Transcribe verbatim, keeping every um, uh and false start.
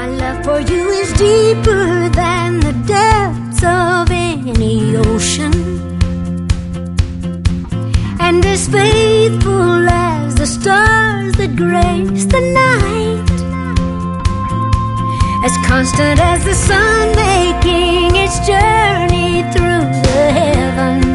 My love for you is deeper than the depths of any ocean, and as faithful as the stars that grace the night, as constant as the sun making its journey through the heavens.